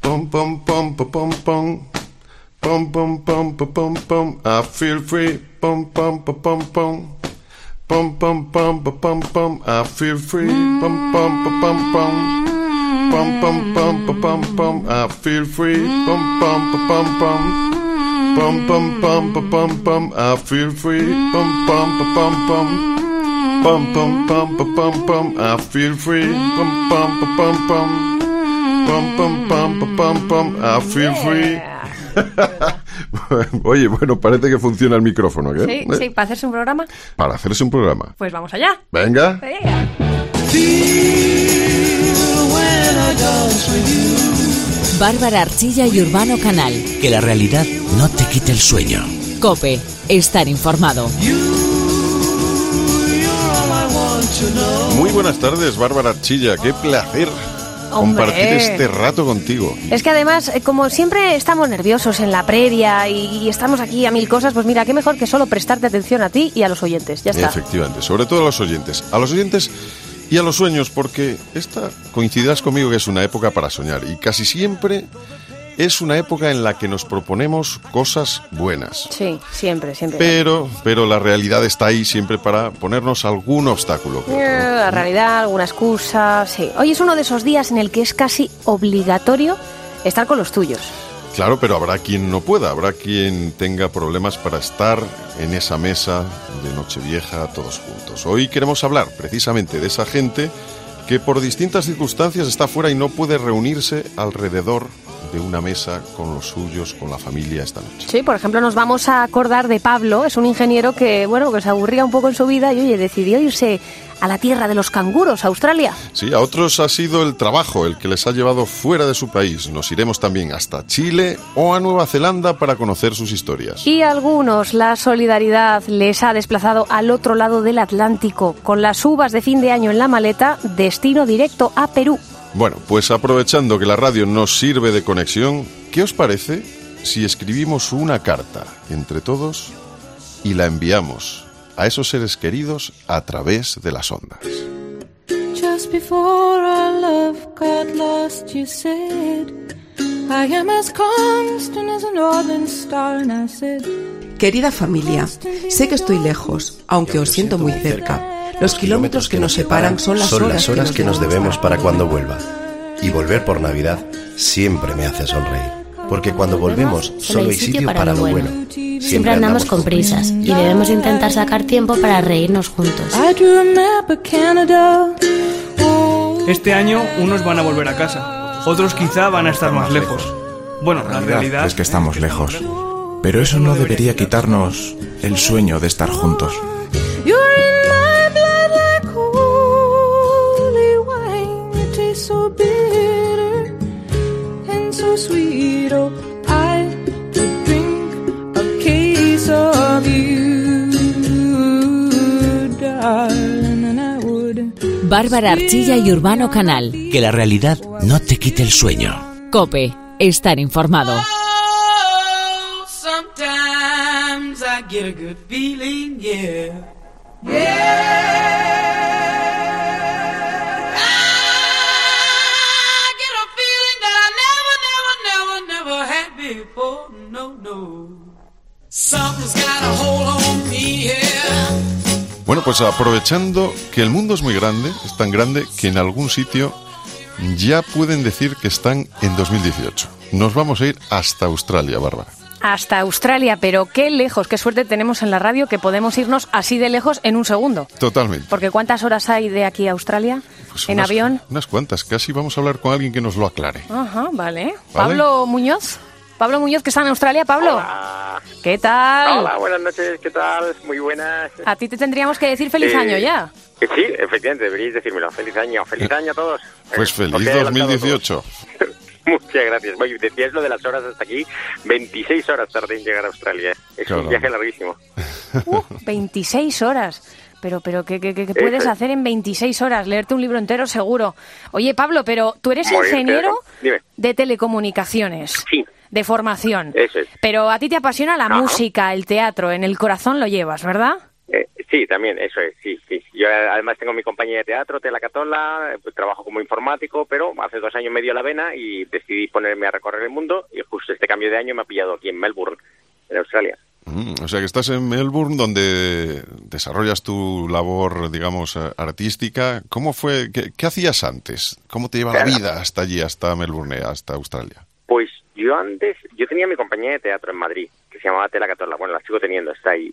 pum pum pum pum pum pum. Pum pum pum pum pum pum. I feel free. Pum pum pum pum pum. Pum pum pum pum pum pum. I feel free. Pum pum pum pum pum. Pum pum pum pum pum pum. I feel free. Pum pum pum pum pum. Pum pum pum pum pum pum. I feel free. Pum pum pum pum pum. Pum pum pum pum pum pum. I feel free. Pum pum pum pum pum. Pum pum pum pum pum pum. I feel free. Oye, bueno, parece que funciona el micrófono, ¿qué? Sí, sí, ¿para hacerse un programa? Para hacerse un programa. Pues vamos allá. Venga. Venga. Bárbara Archilla y Urbano Canal. Que la realidad no te quite el sueño. COPE. Estar informado. Muy buenas tardes, Bárbara Archilla. Qué placer compartir este rato contigo. Es que además, como siempre estamos nerviosos en la previa y estamos aquí a mil cosas, pues mira, qué mejor que solo prestarte atención a ti y a los oyentes. Ya está. Efectivamente, sobre todo a los oyentes. A los oyentes y a los sueños, porque coincidirás conmigo que es una época para soñar y casi siempre es una época en la que nos proponemos cosas buenas. Sí, siempre, siempre. Pero la realidad está ahí siempre para ponernos algún obstáculo. La realidad, alguna excusa, sí. Hoy es uno de esos días en el que es casi obligatorio estar con los tuyos. Claro, pero habrá quien no pueda, habrá quien tenga problemas para estar en esa mesa de Nochevieja todos juntos. Hoy queremos hablar precisamente de esa gente que por distintas circunstancias está fuera y no puede reunirse alrededor de una mesa con los suyos, con la familia esta noche. Sí, por ejemplo, nos vamos a acordar de Pablo, es un ingeniero que, bueno, que se aburría un poco en su vida y, oye, decidió irse a la tierra de los canguros, a Australia. Sí, a otros ha sido el trabajo el que les ha llevado fuera de su país. Nos iremos también hasta Chile o a Nueva Zelanda para conocer sus historias. Y a algunos la solidaridad les ha desplazado al otro lado del Atlántico, con las uvas de fin de año en la maleta, destino directo a Perú. Bueno, pues aprovechando que la radio nos sirve de conexión, ¿qué os parece si escribimos una carta entre todos y la enviamos a esos seres queridos a través de las ondas? Just before our love got lost, you said, I am as constant as a northern star, and I said, querida familia, sé que estoy lejos, aunque os siento muy cerca. Los kilómetros que nos separan son las horas que nos debemos para cuando vuelva. Y volver por Navidad siempre me hace sonreír. Porque cuando volvemos solo hay sitio para lo bueno. Siempre andamos con prisas y debemos intentar sacar tiempo para reírnos juntos. Este año unos van a volver a casa, otros quizá van a estar más lejos. Bueno, la realidad es que estamos lejos. Pero eso no debería quitarnos el sueño de estar juntos. Bárbara Archilla y Urbano Canal. Que la realidad no te quite el sueño. COPE. Estar informado. Sometimes I get a good feeling, yeah. Bueno, pues aprovechando que el mundo es muy grande, es tan grande que en algún sitio ya pueden decir que están en 2018. Nos vamos a ir hasta Australia, Bárbara. Hasta Australia, pero qué lejos, qué suerte tenemos en la radio que podemos irnos así de lejos en un segundo. Totalmente. Porque ¿cuántas horas hay de aquí a Australia pues en avión? Unas cuantas, casi vamos a hablar con alguien que nos lo aclare. Ajá, vale. Pablo Muñoz, que está en Australia. Pablo, hola. ¿Qué tal? Hola, buenas noches, ¿qué tal? Muy buenas. A ti te tendríamos que decir feliz año ya. Sí, efectivamente, deberíais decírmelo. Feliz año a todos. Pues feliz 2018. Muchas gracias. Oye, decías lo de las horas hasta aquí. 26 horas tardé en llegar a Australia. Es un viaje larguísimo. 26 horas. Pero ¿qué puedes hacer en 26 horas? Leerte un libro entero, seguro. Oye, Pablo, pero tú eres ingeniero de telecomunicaciones. Sí. De formación. Eso es. Pero a ti te apasiona la música, el teatro, en el corazón lo llevas, ¿verdad? Sí, también, eso es, sí. Yo además tengo mi compañía de teatro, Tela Catola, pues, trabajo como informático, pero hace 2 años me dio la vena y decidí ponerme a recorrer el mundo y justo este cambio de año me ha pillado aquí en Melbourne, en Australia. O sea que estás en Melbourne, donde desarrollas tu labor, digamos, artística. ¿Cómo fue? ¿Qué hacías antes? ¿Cómo te lleva la vida hasta allí, hasta Melbourne, hasta Australia? Pues yo tenía mi compañía de teatro en Madrid, que se llamaba Tela Catola. Bueno, la sigo teniendo, está ahí.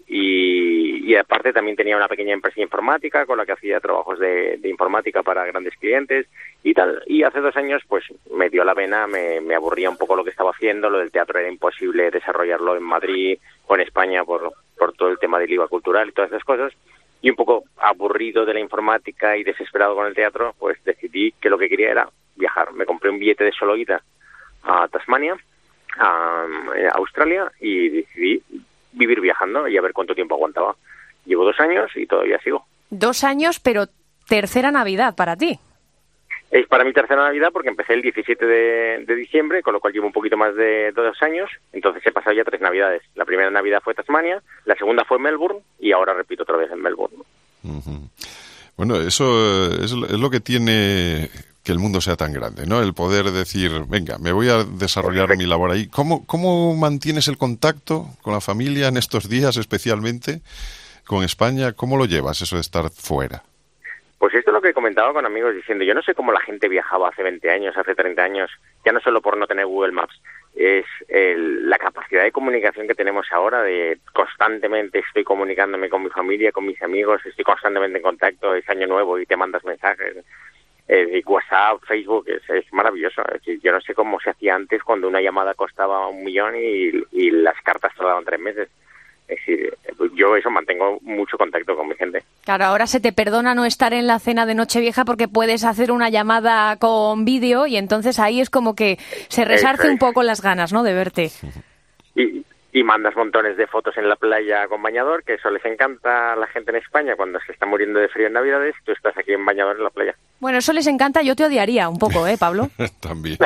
Y aparte también tenía una pequeña empresa informática con la que hacía trabajos de informática para grandes clientes y tal. Y hace 2 años, pues me dio la vena, me aburría un poco lo que estaba haciendo. Lo del teatro era imposible desarrollarlo en Madrid o en España por todo el tema del IVA cultural y todas esas cosas. Y un poco aburrido de la informática y desesperado con el teatro, pues decidí que lo que quería era viajar. Me compré un billete de solo ida a Tasmania, a Australia, y decidí vivir viajando y a ver cuánto tiempo aguantaba. Llevo 2 años y todavía sigo. 2 años, pero tercera Navidad para ti. Es para mi tercera Navidad porque empecé el 17 de diciembre, con lo cual llevo un poquito más de 2 años, entonces he pasado ya 3 Navidades. La primera Navidad fue Tasmania, la segunda fue Melbourne y ahora repito otra vez en Melbourne. Uh-huh. Bueno, eso es lo que tiene que el mundo sea tan grande, ¿no? El poder decir, venga, me voy a desarrollar mi labor ahí. ¿Cómo mantienes el contacto con la familia en estos días, especialmente con España? ¿Cómo lo llevas, eso de estar fuera? Pues esto es lo que he comentado con amigos diciendo, yo no sé cómo la gente viajaba hace 20 años, hace 30 años, ya no solo por no tener Google Maps, es la capacidad de comunicación que tenemos ahora, de constantemente estoy comunicándome con mi familia, con mis amigos, estoy constantemente en contacto, es año nuevo y te mandas mensajes. WhatsApp, Facebook, es maravilloso. Es decir, yo no sé cómo se hacía antes cuando una llamada costaba 1 millón y las cartas tardaban 3 meses. Es decir, yo eso mantengo mucho contacto con mi gente. Claro, ahora se te perdona no estar en la cena de Nochevieja porque puedes hacer una llamada con vídeo y entonces ahí es como que se resarce un poco las ganas, ¿no?, de verte. Y mandas montones de fotos en la playa con bañador, que eso les encanta a la gente en España cuando se está muriendo de frío en Navidades, tú estás aquí en bañador en la playa. Bueno, eso les encanta, yo te odiaría un poco, Pablo? También.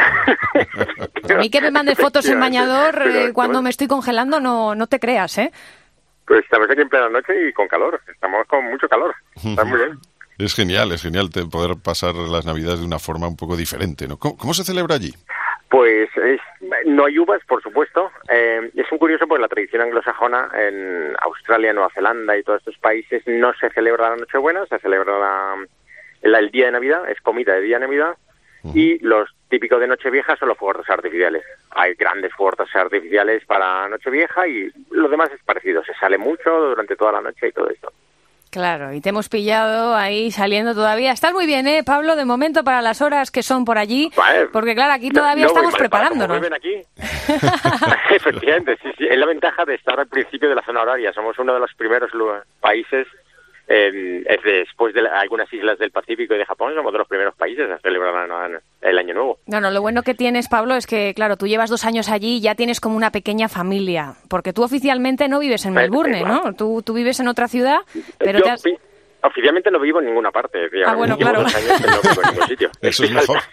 A mí que me mandes fotos en bañador cuando me estoy congelando, no te creas, ¿eh? Pues estamos aquí en plena noche y con calor, estamos con mucho calor, está muy bien. Es genial poder pasar las Navidades de una forma un poco diferente, ¿no? ¿Cómo se celebra allí? Pues no hay uvas, por supuesto. Es un curioso porque la tradición anglosajona en Australia, Nueva Zelanda y todos estos países no se celebra la Nochebuena, se celebra el día de Navidad, es comida de día de Navidad, y los típicos de Nochevieja son los fuegos artificiales. Hay grandes fuegos artificiales para Nochevieja y lo demás es parecido, se sale mucho durante toda la noche y todo esto. Claro, y te hemos pillado ahí saliendo todavía. Estás muy bien, Pablo, de momento para las horas que son por allí, porque claro, aquí todavía estamos preparándonos. ¿Vuelven aquí? Efectivamente, sí. Es la ventaja de estar al principio de la zona horaria. Somos uno de los primeros países, después de algunas islas del Pacífico y de Japón, somos de los primeros países a celebrar el Año Nuevo. No, lo bueno que tienes, Pablo, es que, claro, tú llevas 2 años allí y ya tienes como una pequeña familia, porque tú oficialmente no vives en Melbourne, ¿no? Tú vives en otra ciudad, pero oficialmente no vivo en ninguna parte. Bueno, claro. 2 años que no vivo en ningún sitio. Eso es mejor.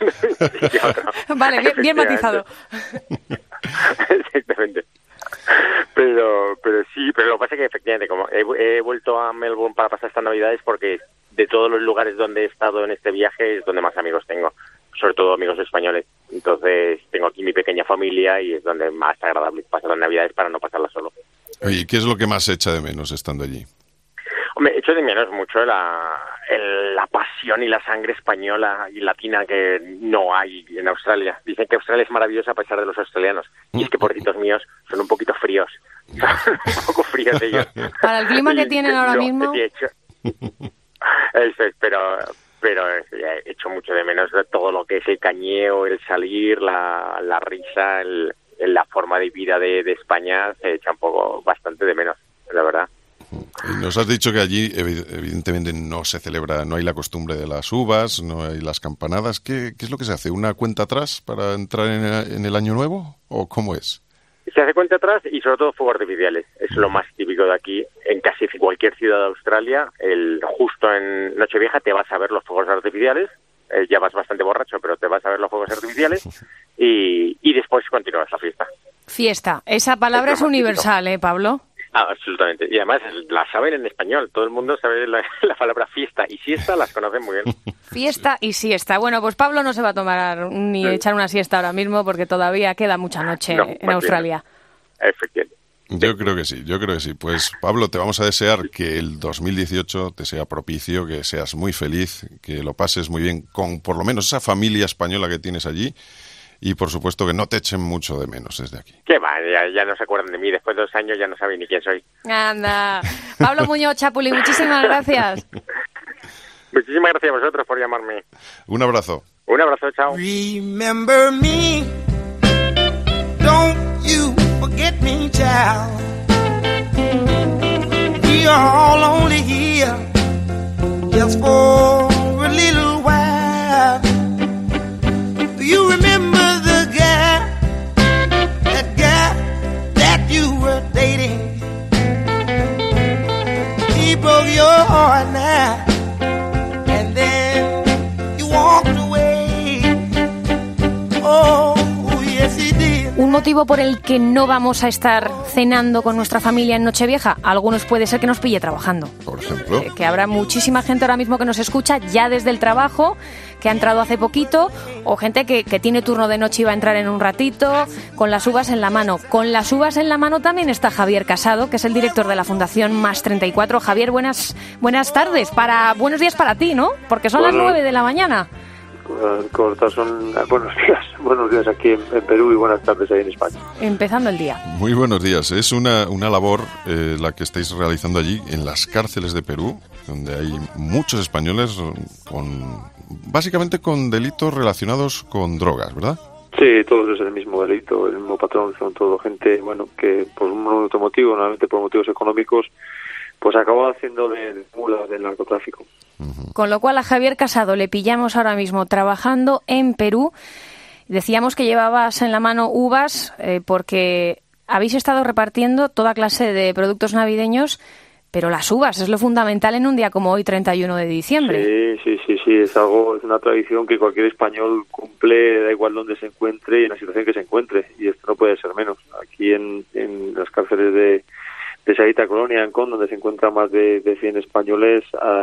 Vale, bien matizado. Exactamente. Pero sí, pero lo que pasa es que efectivamente, como he vuelto a Melbourne para pasar estas Navidades porque de todos los lugares donde he estado en este viaje es donde más amigos tengo, sobre todo amigos españoles. Entonces tengo aquí mi pequeña familia y es donde más agradable pasar las Navidades para no pasarlas solo. Oye, ¿qué es lo que más echa de menos estando allí? Hombre, echo de menos mucho la pasión y la sangre española y latina que no hay en Australia. Dicen que Australia es maravillosa a pesar de los australianos. Y es que, pobrecitos míos, son un poquito fríos. un poco fríos ellos. Para el clima que tienen ahora mismo. Eso es, pero echo mucho de menos de todo lo que es el cañeo, el salir, la risa, la forma de vida de España. Se echa un poco, bastante de menos, la verdad. Nos has dicho que allí evidentemente no se celebra, no hay la costumbre de las uvas, no hay las campanadas. ¿Qué es lo que se hace? ¿Una cuenta atrás para entrar en el Año Nuevo? ¿O cómo es? Se hace cuenta atrás y sobre todo fuegos artificiales. Es lo más típico de aquí. En casi cualquier ciudad de Australia, justo en Nochevieja te vas a ver los fuegos artificiales. Ya vas bastante borracho, pero te vas a ver los fuegos artificiales y después continúas la fiesta. Fiesta. Esa palabra es universal, Pablo? absolutamente. Y además la saben en español. Todo el mundo sabe la palabra fiesta y siesta, las conocen muy bien. Fiesta y siesta. Bueno, pues Pablo no se va a tomar ni echar una siesta ahora mismo porque todavía queda mucha noche en Australia. Efectivamente. Yo creo que sí. Pues Pablo, te vamos a desear que el 2018 te sea propicio, que seas muy feliz, que lo pases muy bien con por lo menos esa familia española que tienes allí y por supuesto que no te echen mucho de menos desde aquí. ¿Qué va? Ya no se acuerdan de mí. Después de 2 años ya no saben ni quién soy. Anda. Pablo Muñoz Chapuli, muchísimas gracias. Muchísimas gracias a vosotros por llamarme. Un abrazo. Un abrazo, chao. Remember me, don't you forget me, child. We are all only here just for a little while. Do you remember the guy that you were dating? He broke your heart now, and then you walked away. Oh, yes he did. ¿Un motivo por el que no vamos a estar cenando con nuestra familia en Nochevieja? Algunos puede ser que nos pille trabajando. Por ejemplo. Que habrá muchísima gente ahora mismo que nos escucha ya desde el trabajo, que ha entrado hace poquito, o gente que tiene turno de noche y va a entrar en un ratito, con las uvas en la mano. Con las uvas en la mano también está Javier Casado, que es el director de la Fundación Más 34. Javier, buenas tardes. Buenos días para ti, ¿no? Porque son las 9 de la mañana. Son buenos días aquí en Perú y buenas tardes ahí en España. Empezando el día. Muy buenos días. Es una labor la que estáis realizando allí en las cárceles de Perú, donde hay muchos españoles básicamente con delitos relacionados con drogas, ¿verdad? Sí, todos es el mismo delito, el mismo patrón. Son todo gente, que por un otro motivo, normalmente por motivos económicos, pues acaba haciendo de mulas del narcotráfico. Con lo cual a Javier Casado le pillamos ahora mismo trabajando en Perú. Decíamos que llevabas en la mano uvas porque habéis estado repartiendo toda clase de productos navideños, pero las uvas es lo fundamental en un día como hoy, 31 de diciembre. Sí, es una tradición que cualquier español cumple, da igual donde se encuentre y en la situación que se encuentre, y esto no puede ser menos. Aquí en las cárceles de Saíta Colonia, en Con, donde se encuentran más de 100 españoles,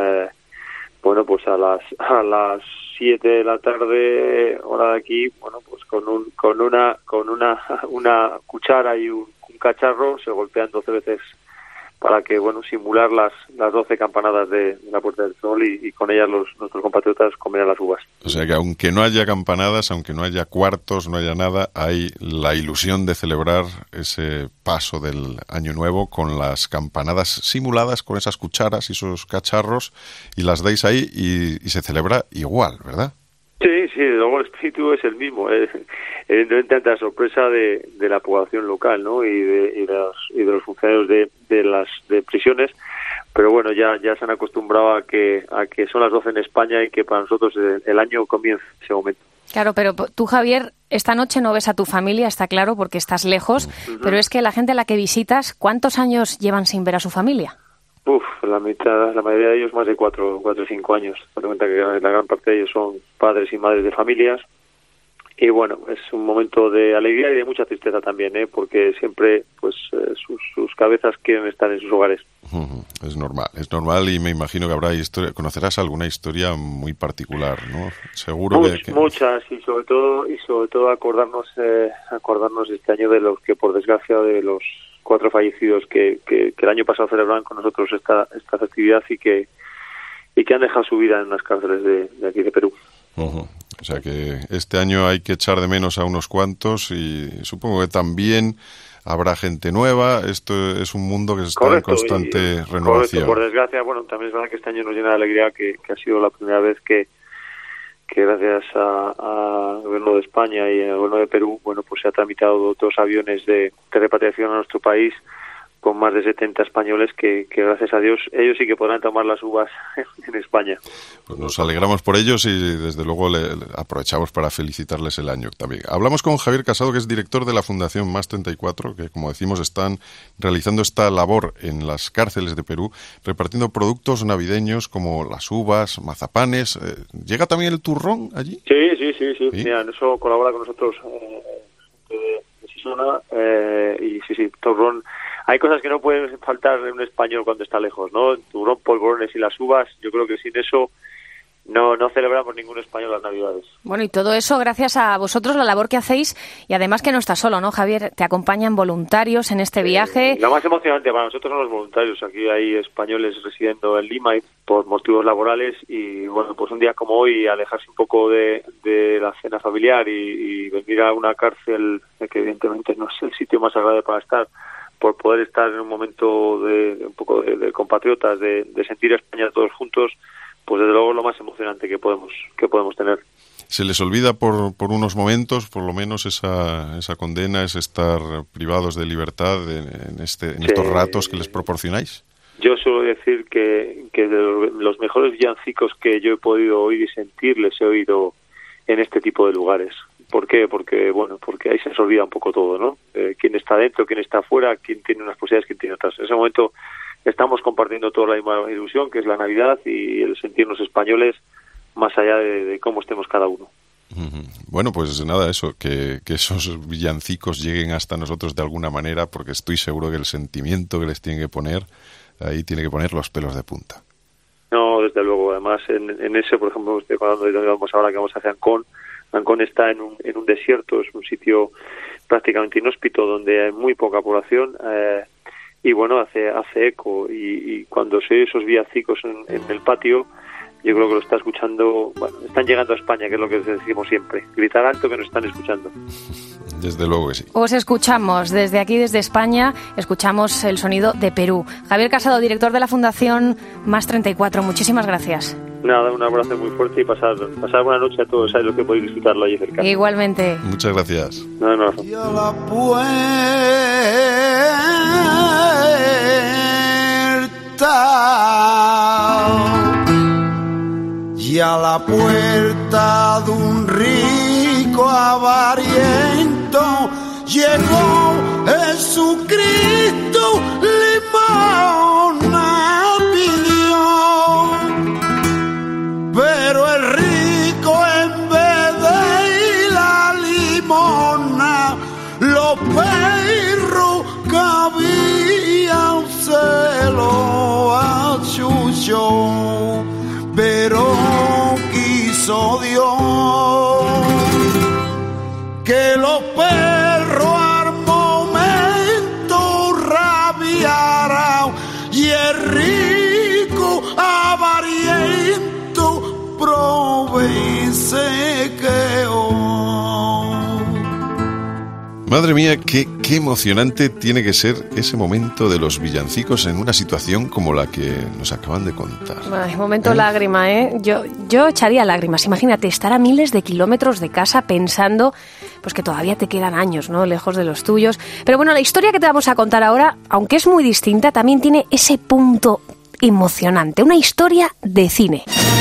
pues a las 7 de la tarde, hora de aquí, pues con una cuchara y un cacharro se golpean 12 veces para que, simular las 12 campanadas de la Puerta del Sol y con ellas nuestros compatriotas comerán las uvas. O sea que aunque no haya campanadas, aunque no haya cuartos, no haya nada, hay la ilusión de celebrar ese paso del Año Nuevo con las campanadas simuladas, con esas cucharas y esos cacharros, y las dais ahí y se celebra igual, ¿verdad? Sí, luego el espíritu es el mismo. Evidentemente ante la sorpresa de la población local, ¿no? y de los funcionarios de prisiones, pero ya se han acostumbrado a que son las 12 en España y que para nosotros el año comienza ese momento. Claro, pero tú, Javier, esta noche no ves a tu familia, está claro, porque estás lejos, pero es que la gente a la que visitas, ¿cuántos años llevan sin ver a su familia? La mayoría de ellos más de 4 o 5 años. Ten en cuenta que la gran parte de ellos son padres y madres de familias. Y es un momento de alegría y de mucha tristeza también, porque siempre sus cabezas quieren estar en sus hogares. Es normal y me imagino que habrá conocerás alguna historia muy particular, ¿no? Seguro que muchas, y sobre todo acordarnos este año de los que por desgracia de los 4 fallecidos que el año pasado celebraban con nosotros esta festividad y que han dejado su vida en las cárceles de aquí de Perú. O sea que este año hay que echar de menos a unos cuantos y supongo que también habrá gente nueva. Esto es un mundo que está en constante renovación. Correcto, por desgracia, también es verdad que este año nos llena de alegría que ha sido la primera vez que gracias al gobierno de España y al gobierno de Perú, pues se ha tramitado 2 aviones de repatriación a nuestro país con más de 70 españoles que gracias a Dios ellos sí que podrán tomar las uvas en España. Pues nos alegramos por ellos y desde luego aprovechamos para felicitarles el año también. Hablamos con Javier Casado, que es director de la Fundación Más 34, que como decimos están realizando esta labor en las cárceles de Perú, repartiendo productos navideños como las uvas, mazapanes. ¿Llega también el turrón allí? Sí. Mira, en eso colabora con nosotros de Sisona y sí, turrón. hay cosas que no pueden faltar en un español cuando está lejos, ¿no? El turrón, polvorones y las uvas, yo creo que sin eso no celebramos ningún español las Navidades. Bueno, y todo eso gracias a vosotros, la labor que hacéis, y además que no estás solo, ¿no, Javier? Te acompañan voluntarios en este viaje. Lo más emocionante para nosotros son los voluntarios. Aquí hay españoles residiendo en Lima por motivos laborales y, bueno, pues un día como hoy, alejarse un poco de la cena familiar y venir a una cárcel que evidentemente no es el sitio más agradable para estar, por poder estar en un momento de un poco de compatriotas, de sentir a España todos juntos, pues desde luego es lo más emocionante que podemos tener. ¿Se les olvida por unos momentos, por lo menos, esa condena, es estar privados de libertad en estos ratos que les proporcionáis? Yo suelo decir que de los mejores villancicos que yo he podido oír y sentir, les he oído en este tipo de lugares. ¿Por qué? Porque ahí se olvida un poco todo, ¿no? Quién está dentro, quién está afuera, quién tiene unas posibilidades, quién tiene otras. En ese momento estamos compartiendo toda la misma ilusión, que es la Navidad, y el sentirnos españoles más allá de cómo estemos cada uno. Bueno, pues nada, eso, que esos villancicos lleguen hasta nosotros de alguna manera, porque estoy seguro que el sentimiento que les tiene que poner, ahí tiene que poner los pelos de punta. No, desde luego. Además, en ese, por ejemplo, cuando vamos ahora que vamos hacia Ancón, Ancón está en un desierto, es un sitio prácticamente inhóspito donde hay muy poca población, y bueno, hace eco, y cuando se oye esos villancicos en el patio, yo creo que lo está escuchando, bueno, están llegando a España, que es lo que decimos siempre, gritar alto que nos están escuchando. Desde luego que sí. Os escuchamos desde aquí, desde España, escuchamos el sonido de Perú. Javier Casado, director de la Fundación Más 34, muchísimas gracias. Nada, un abrazo muy fuerte y pasar buena noche a todos, sabes lo que podéis disfrutarlo allí cerca. Igualmente. Muchas gracias. Un abrazo. Y a la puerta de un rico avariento llegó Jesucristo, limosna pidió, pero el rico en vez de la limosna, los perros que habían se lo achuchó, pero quiso Dios que los perros al momento rabiaran y el rico avariento probé y se quedó. Madre mía, qué emocionante tiene que ser ese momento de los villancicos en una situación como la que nos acaban de contar. Ay, momento lágrima, ¿eh? Yo echaría lágrimas. Imagínate estar a miles de kilómetros de casa pensando pues que todavía te quedan años, ¿no?, lejos de los tuyos. Pero bueno, la historia que te vamos a contar ahora, aunque es muy distinta, también tiene ese punto emocionante. Una historia de cine.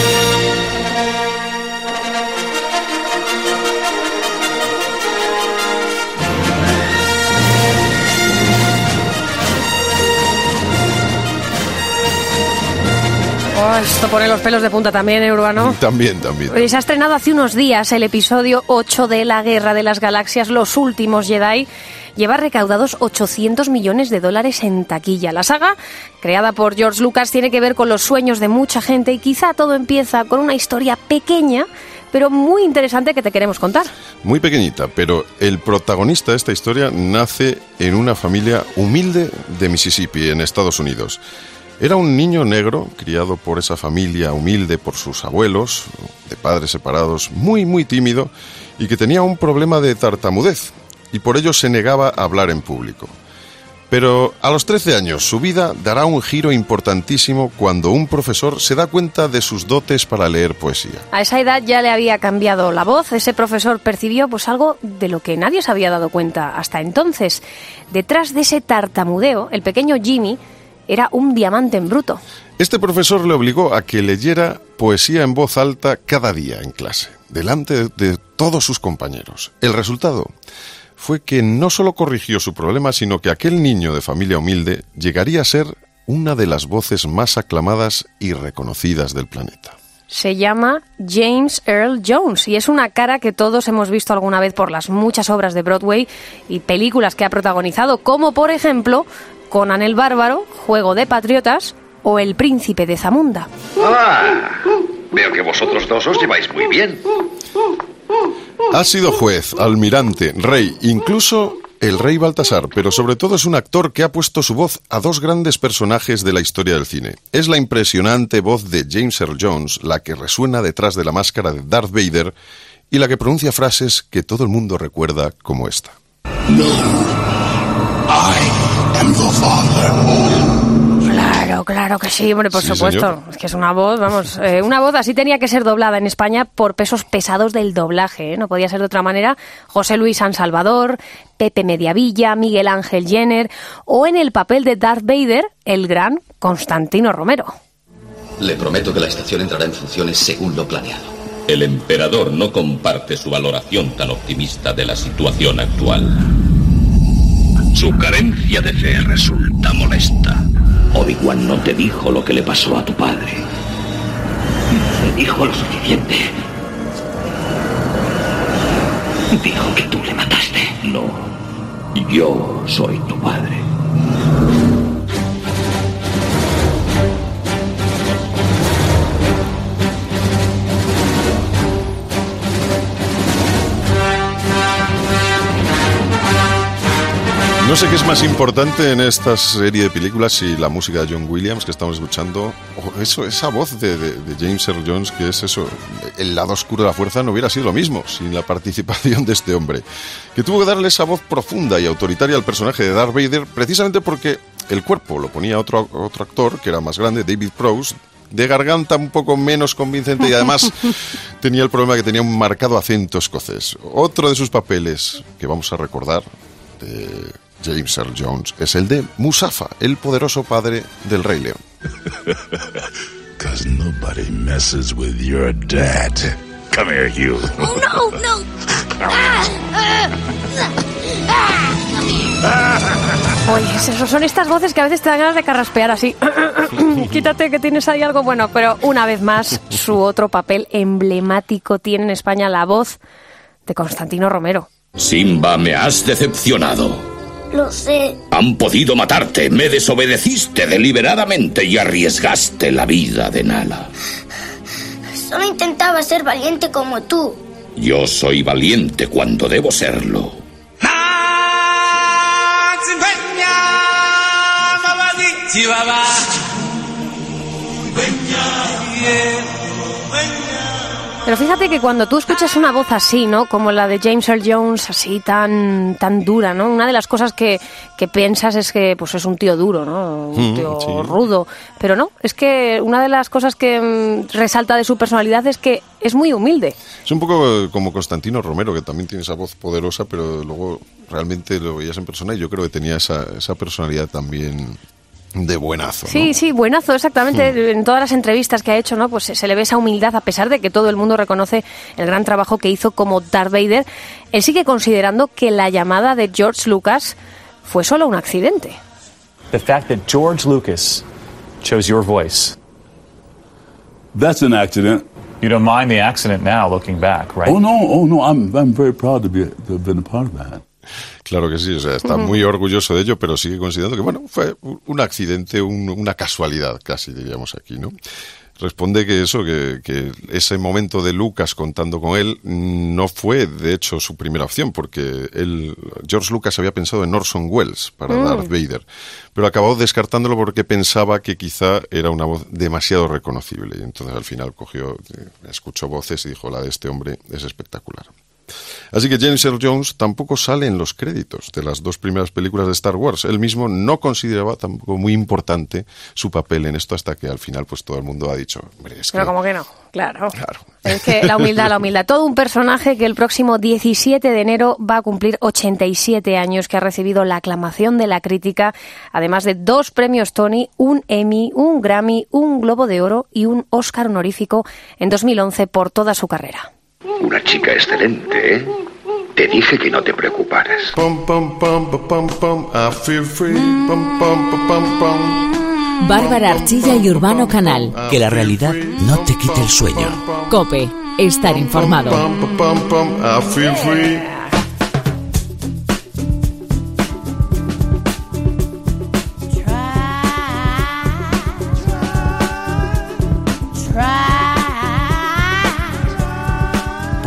Oh, esto pone los pelos de punta también, Urbano. También. Se ha estrenado hace unos días el episodio 8 de La Guerra de las Galaxias, Los Últimos Jedi. Lleva recaudados $800 millones en taquilla. La saga, creada por George Lucas, tiene que ver con los sueños de mucha gente y quizá todo empieza con una historia pequeña, pero muy interesante que te queremos contar. Muy pequeñita, pero el protagonista de esta historia nace en una familia humilde de Mississippi, en Estados Unidos. Era un niño negro, criado por esa familia humilde por sus abuelos, de padres separados, muy tímido, y que tenía un problema de tartamudez, y por ello se negaba a hablar en público. Pero a los 13 años su vida dará un giro importantísimo cuando un profesor se da cuenta de sus dotes para leer poesía. A esa edad ya le había cambiado la voz. Ese profesor percibió pues algo de lo que nadie se había dado cuenta hasta entonces. Detrás de ese tartamudeo, el pequeño Jimmy era un diamante en bruto. Este profesor le obligó a que leyera poesía en voz alta cada día en clase, delante de todos sus compañeros. El resultado fue que no solo corrigió su problema, sino que aquel niño de familia humilde llegaría a ser una de las voces más aclamadas y reconocidas del planeta. Se llama James Earl Jones y es una cara que todos hemos visto alguna vez por las muchas obras de Broadway y películas que ha protagonizado, como por ejemplo Conan el Bárbaro, Juego de Patriotas o El Príncipe de Zamunda. Veo que vosotros dos os lleváis muy bien. Ha sido juez, almirante, rey, incluso el rey Baltasar, pero sobre todo es un actor que ha puesto su voz a dos grandes personajes de la historia del cine. Es la impresionante voz de James Earl Jones, la que resuena detrás de la máscara de Darth Vader y la que pronuncia frases que todo el mundo recuerda como esta. No, I am the father. Claro que sí, hombre, por Sí, supuesto. señor. Es que es una voz, vamos, una voz así tenía que ser doblada en España por pesos pesados del doblaje, ¿eh? No podía ser de otra manera. José Luis San Salvador, Pepe Mediavilla, Miguel Ángel Jenner o en el papel de Darth Vader, el gran Constantino Romero. Le prometo que la estación entrará en funciones según lo planeado. El emperador no comparte su valoración tan optimista de la situación actual. Su carencia de fe resulta molesta. Obi-Wan no te dijo lo que le pasó a tu padre. Me dijo lo suficiente. Dijo que tú le mataste. No, yo soy tu padre. No sé qué es más importante en esta serie de películas, si la música de John Williams que estamos escuchando, o esa voz de James Earl Jones, que es eso, el lado oscuro de la fuerza, no hubiera sido lo mismo sin la participación de este hombre, que tuvo que darle esa voz profunda y autoritaria al personaje de Darth Vader, precisamente porque el cuerpo lo ponía otro actor, que era más grande, David Prowse, de garganta un poco menos convincente y además tenía el problema que tenía un marcado acento escocés. Otro de sus papeles que vamos a recordar de James Earl Jones es el de Musafa, el poderoso padre del Rey León. 'Cause nobody messes with your dad. Come here, you. Oh, no! Oye, eso son estas voces que a veces te dan ganas de carraspear así. Quítate que tienes ahí algo bueno. Pero una vez más, su otro papel emblemático tiene en España la voz de Constantino Romero. Simba, me has decepcionado. Lo sé. Han podido matarte, me desobedeciste deliberadamente y arriesgaste la vida de Nala. Solo intentaba ser valiente como tú. Yo soy valiente cuando debo serlo. Pero fíjate que cuando tú escuchas una voz así, ¿no? Como la de James Earl Jones, así tan dura, ¿no? Una de las cosas que piensas es que pues es un tío duro, ¿no? Un tío sí. rudo. Pero no, es que una de las cosas que resalta de su personalidad es que es muy humilde. Es un poco como Constantino Romero, que también tiene esa voz poderosa, pero luego realmente lo veías en persona y yo creo que tenía esa personalidad también de buenazo, ¿no? Sí, buenazo, exactamente. En todas las entrevistas que ha hecho, ¿no? Pues se le ve esa humildad, a pesar de que todo el mundo reconoce el gran trabajo que hizo como Darth Vader. Él sigue considerando que la llamada de George Lucas fue solo un accidente. The fact that George Lucas chose your voice. That's an accident. You don't mind the accident now, looking back, right? Oh no, I'm very proud to have been a part of that. Claro que sí, o sea, está muy orgulloso de ello, pero sigue considerando que, bueno, fue un accidente, una casualidad, casi diríamos aquí, ¿no? Responde que que ese momento de Lucas contando con él no fue, de hecho, su primera opción, porque George Lucas había pensado en Orson Welles para Darth Vader, pero acabó descartándolo porque pensaba que quizá era una voz demasiado reconocible, y entonces al final escuchó voces y dijo, la de este hombre es espectacular. Así que James Earl Jones tampoco sale en los créditos de las dos primeras películas de Star Wars. Él mismo no consideraba tampoco muy importante su papel en esto, hasta que al final pues todo el mundo ha dicho, hombre, es que... Pero como que no, claro. Es que la humildad. Todo un personaje que el próximo 17 de enero va a cumplir 87 años, que ha recibido la aclamación de la crítica, además de 2 premios Tony, un Emmy, un Grammy, un Globo de Oro y un Oscar honorífico en 2011 por toda su carrera. Una chica excelente, ¿eh? Te dije que no te preocuparas. Bárbara Archilla y Urbano Canal. Que la realidad no te quite el sueño. COPE. Estar informado.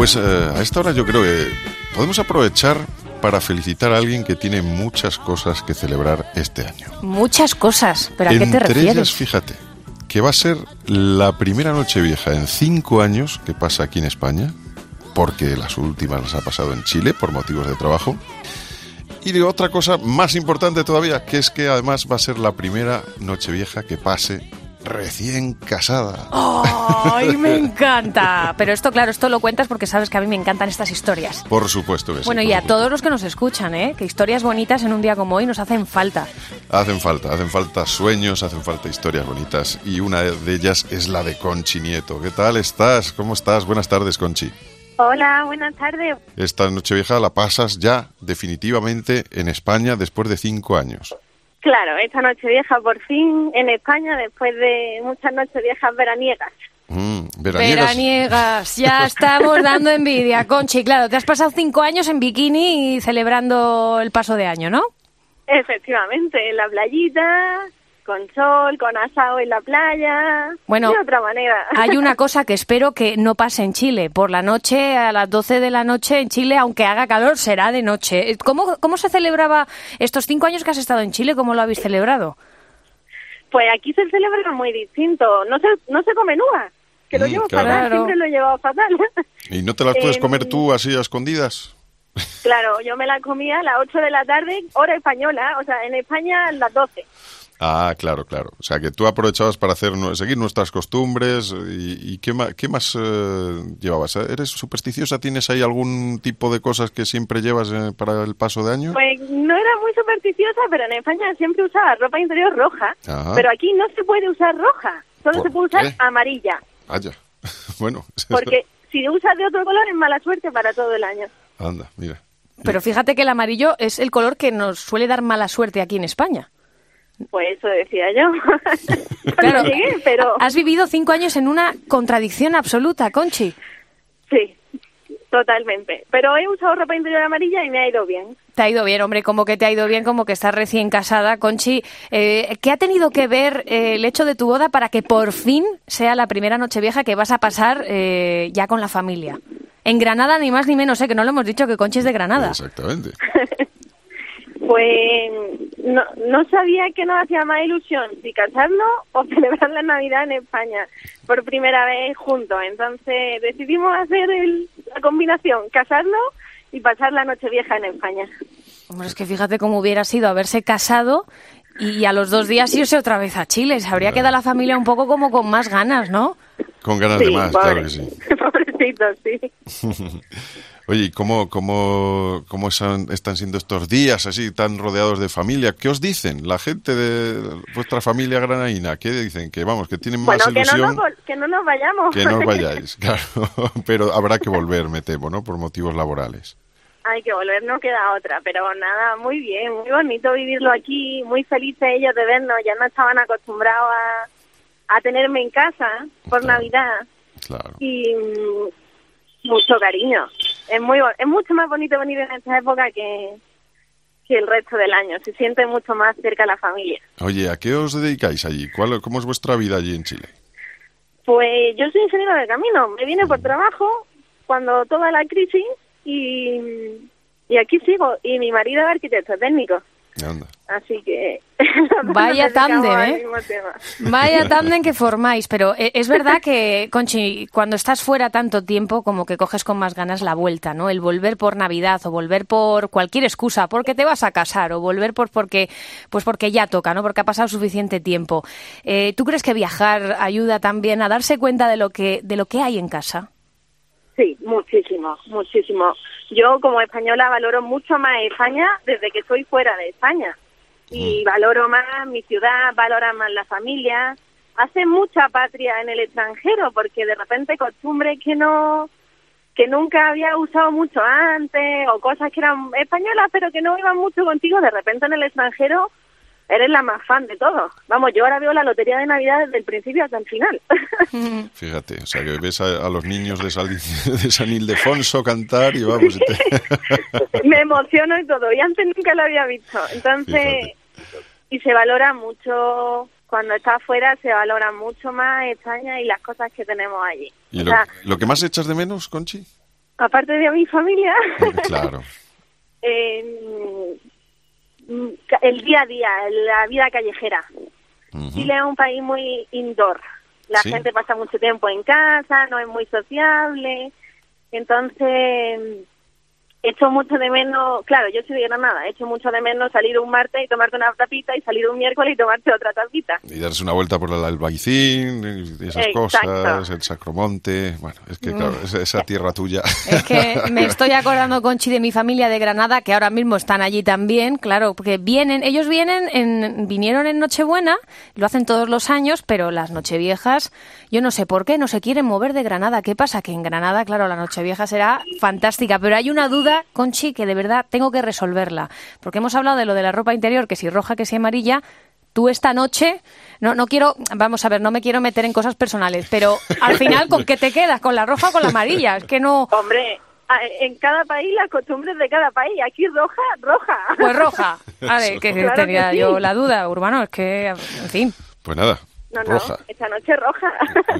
Pues a esta hora yo creo que podemos aprovechar para felicitar a alguien que tiene muchas cosas que celebrar este año. Muchas cosas, ¿pero a qué te Entre refieres? ellas, fíjate, que va a ser la primera Nochevieja en 5 años que pasa aquí en España, porque las últimas las ha pasado en Chile por motivos de trabajo. Y de otra cosa más importante todavía, que es que además va a ser la primera Nochevieja que pase recién casada. ¡Ay, me encanta! Pero esto, claro, esto lo cuentas porque sabes que a mí me encantan estas historias. Por supuesto que sí. Bueno, y a todos los que nos escuchan, que historias bonitas en un día como hoy nos hacen falta. Hacen falta sueños, hacen falta historias bonitas. Y una de ellas es la de Conchi Nieto. ¿Qué tal estás? ¿Cómo estás? Buenas tardes, Conchi. Hola, buenas tardes. Esta Nochevieja la pasas ya definitivamente en España después de 5 años. Claro, esta Nochevieja por fin en España después de muchas Nocheviejas veraniegas. Veraniegas, ya estamos dando envidia, Conchi. Claro, te has pasado 5 años en bikini y celebrando el paso de año, ¿no? Efectivamente, en la playita, con sol, con asado en la playa, bueno, de otra manera. Hay una cosa que espero que no pase en Chile. Por la noche, a las 12 de la noche en Chile, aunque haga calor, será de noche. ¿Cómo se celebraba estos 5 años que has estado en Chile? ¿Cómo lo habéis celebrado? Pues aquí se celebra muy distinto. No se come nubes, que lo llevo fatal, siempre lo he llevado fatal. ¿Y no te las puedes comer tú así a escondidas? Claro, yo me la comía a las 8 de la tarde, hora española, o sea, en España a las 12. Ah, claro. O sea, que tú aprovechabas para seguir nuestras costumbres. ¿Y qué más llevabas? ¿Eres supersticiosa? ¿Tienes ahí algún tipo de cosas que siempre llevas para el paso de año? Pues no era muy supersticiosa, pero en España siempre usaba ropa interior roja. Ajá. Pero aquí no se puede usar roja, solo se puede usar amarilla. Vaya, bueno. Porque si usas de otro color es mala suerte para todo el año. Anda, mira. Pero fíjate que el amarillo es el color que nos suele dar mala suerte aquí en España. Pues eso decía yo. Claro, llegué, pero... Has vivido 5 años en una contradicción absoluta, Conchi. Sí, totalmente. Pero he usado ropa interior amarilla y me ha ido bien. Te ha ido bien, hombre, como que te ha ido bien, como que estás recién casada, Conchi. ¿Qué ha tenido que ver el hecho de tu boda para que por fin sea la primera Nochevieja que vas a pasar ya con la familia? En Granada, ni más ni menos, que no lo hemos dicho, que Conchi es de Granada. Exactamente. Pues no sabía que nos hacía más ilusión si casarnos o celebrar la Navidad en España por primera vez juntos. Entonces decidimos hacer la combinación, casarnos y pasar la Nochevieja en España. Hombre, es que fíjate cómo hubiera sido haberse casado y a los 2 días irse otra vez a Chile. Se habría quedado la familia un poco como con más ganas, ¿no? Con ganas de más, claro que sí. Pobrecitos, sí. Oye, ¿y cómo están siendo estos días así tan rodeados de familia? ¿Qué os dicen la gente de vuestra familia granadina? ¿Qué dicen? Que vamos, que tienen más ilusión. Que no nos vayamos. Que no os vayáis, claro. Pero habrá que volver, me temo, ¿no? Por motivos laborales. Hay que volver, no queda otra. Pero nada, muy bien, muy bonito vivirlo aquí. Muy felices ellos de vernos. Ya no estaban acostumbrados a tenerme en casa por Navidad. Claro. Y mucho cariño. Es mucho más bonito venir en esta época que el resto del año. Se siente mucho más cerca la familia. Oye, ¿a qué os dedicáis allí? ¿Cómo es vuestra vida allí en Chile? Pues yo soy ingeniero de camino. Me vine por trabajo cuando toda la crisis y aquí sigo. Y mi marido es arquitecto técnico. Anda. Así que... Vaya tándem, Vaya tándem que formáis. Pero es verdad que, Conchi, cuando estás fuera tanto tiempo, como que coges con más ganas la vuelta, ¿no? El volver por Navidad o volver por cualquier excusa, porque te vas a casar o volver porque ya toca, ¿no? Porque ha pasado suficiente tiempo. ¿Tú crees que viajar ayuda también a darse cuenta de lo que hay en casa? Sí, muchísimo. Yo como española valoro mucho más España desde que estoy fuera de España. Y valoro más mi ciudad, valoro más la familia. Hace mucha patria en el extranjero porque de repente costumbres que nunca había usado mucho antes o cosas que eran españolas pero que no iban mucho contigo, de repente en el extranjero eres la más fan de todo. Vamos, yo ahora veo la lotería de Navidad desde el principio hasta el final. Fíjate, o sea, que ves a los niños de San Ildefonso cantar y vamos... Me emociono y todo, y antes nunca lo había visto. Entonces, fíjate. Y se valora mucho, cuando estás afuera, se valora mucho más España y las cosas que tenemos allí. ¿Y o sea, lo que más echas de menos, Conchi? aparte de a mi familia, Claro. el día a día, la vida callejera. Chile es un país muy indoor. La Sí. gente pasa mucho tiempo en casa, no es muy sociable. Entonces, echo mucho de menos, claro, yo soy de Granada, echo mucho de menos salir un martes y tomarte una tapita y salir un miércoles y tomarte otra tapita. Y darse una vuelta por el Albaicín y esas Exacto. cosas, el Sacromonte. Bueno, es que claro, esa tierra tuya. Es que me estoy acordando, Conchi, de mi familia de Granada, que ahora mismo están allí también, claro, porque ellos vinieron en Nochebuena, lo hacen todos los años, pero las Nocheviejas, yo no sé por qué, no se quieren mover de Granada. ¿Qué pasa? Que en Granada, claro, la Nochevieja será fantástica, pero hay una duda, Conchi, que de verdad tengo que resolverla, porque hemos hablado de lo de la ropa interior, que si roja, que si amarilla. Tú esta noche, no quiero, vamos a ver, no me quiero meter en cosas personales, pero al final, ¿con qué te quedas? ¿Con la roja o con la amarilla? Es que no... Hombre, en cada país las costumbres de cada país. Aquí roja. Pues roja. A ver, que Claro tenía que sí. yo la duda, Urbano, es que, en fin. Pues nada, No, roja. esta noche roja.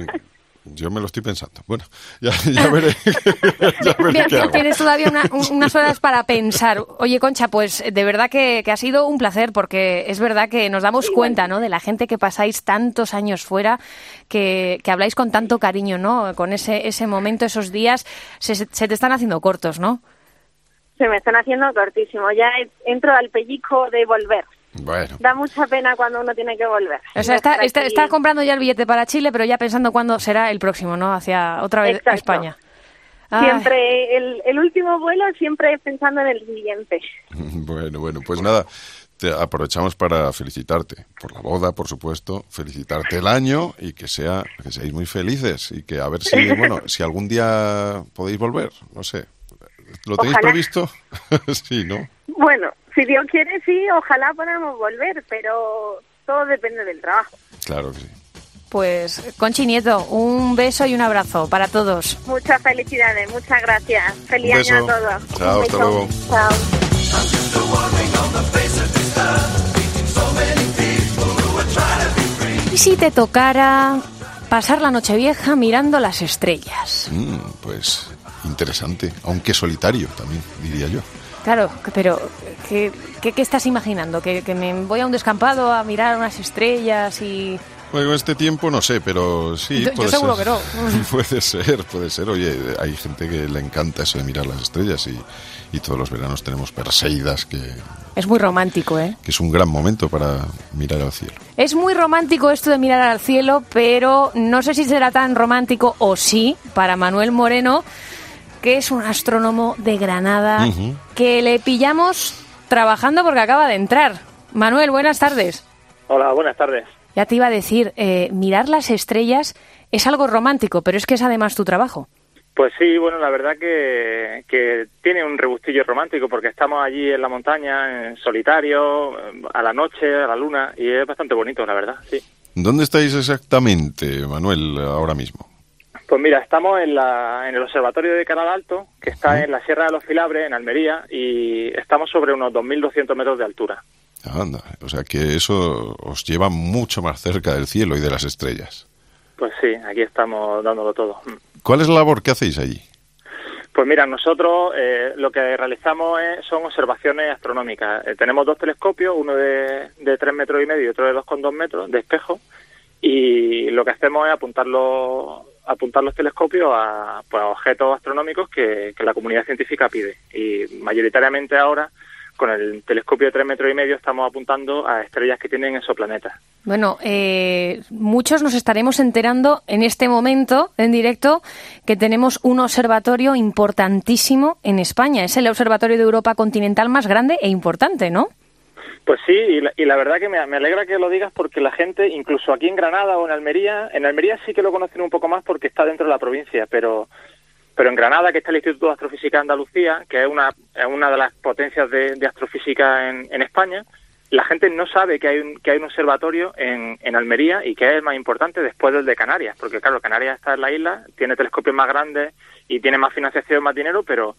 Yo me lo estoy pensando. Bueno, ya veré. Ya veré Bien, qué hago. tienes todavía unas horas para pensar. Oye, Concha, pues de verdad que ha sido un placer, porque es verdad que nos damos cuenta, ¿no?, de la gente que pasáis tantos años fuera, que habláis con tanto cariño, ¿no?, con ese momento, esos días, se te están haciendo cortos, ¿no? Se me están haciendo cortísimos. Ya entro al pellizco de volver. Bueno, Da mucha pena cuando uno tiene que volver. O sea, está comprando ya el billete para Chile, pero ya pensando cuándo será el próximo, ¿no?, hacia otra vez Exacto. España. Ay. Siempre, el último vuelo siempre es pensando en el siguiente. bueno, pues nada, aprovechamos para felicitarte por la boda, por supuesto, felicitarte el año y que seáis muy felices y que a ver si, bueno, si algún día podéis volver, no sé. ¿Lo tenéis Ojalá. previsto? Sí, ¿no? Bueno, si Dios quiere, sí, ojalá podamos volver, pero todo depende del trabajo. Claro que sí. Pues, Conchi Nieto, un beso y un abrazo para todos. Muchas felicidades, muchas gracias. Feliz Un año beso. a todos. Chao, Un hasta beso. luego. Chao. ¿Y si te tocara pasar la Nochevieja mirando las estrellas? Pues interesante, aunque solitario también, diría yo. Claro, pero ¿qué estás imaginando? ¿Que me voy a un descampado a mirar unas estrellas y...? Bueno, este tiempo no sé, pero sí, Yo puede seguro ser. que no. Puede ser. Oye, hay gente que le encanta eso de mirar las estrellas y todos los veranos tenemos Perseidas, que Es muy romántico, ¿eh? es un gran momento para mirar al cielo. Es muy romántico esto de mirar al cielo, pero no sé si será tan romántico o sí para Manuel Moreno, que es un astrónomo de Granada, que le pillamos trabajando porque acaba de entrar. Manuel, buenas tardes. Hola, buenas tardes. Ya te iba a decir, mirar las estrellas es algo romántico, pero es que es además tu trabajo. Pues sí, bueno, la verdad que tiene un rebustillo romántico porque estamos allí en la montaña, en solitario, a la noche, a la luna, y es bastante bonito, la verdad, sí. ¿Dónde estáis exactamente, Manuel, ahora mismo? Pues mira, estamos en el Observatorio de Canal Alto, que está en la Sierra de los Filabres, en Almería, y estamos sobre unos 2.200 metros de altura. Anda, o sea que eso os lleva mucho más cerca del cielo y de las estrellas. Pues sí, aquí estamos dándolo todo. ¿Cuál es la labor que hacéis allí? Pues mira, nosotros lo que realizamos son observaciones astronómicas. Tenemos dos telescopios, uno de 3,5 metros y otro de 2,2 metros de espejo, y lo que hacemos es apuntar los telescopios a objetos astronómicos que la comunidad científica pide. Y mayoritariamente ahora, con el telescopio de 3,5 metros estamos apuntando a estrellas que tienen exoplanetas. Bueno, muchos nos estaremos enterando en este momento, en directo, que tenemos un observatorio importantísimo en España. Es el observatorio de Europa continental más grande e importante, ¿no? Pues sí, y la verdad que me alegra que lo digas porque la gente, incluso aquí en Granada o en Almería sí que lo conocen un poco más porque está dentro de la provincia, pero en Granada, que está el Instituto de Astrofísica de Andalucía, que es una de las potencias de astrofísica en España, la gente no sabe que hay un observatorio en Almería y que es el más importante después del de Canarias, porque claro, Canarias está en la isla, tiene telescopios más grandes y tiene más financiación, más dinero, pero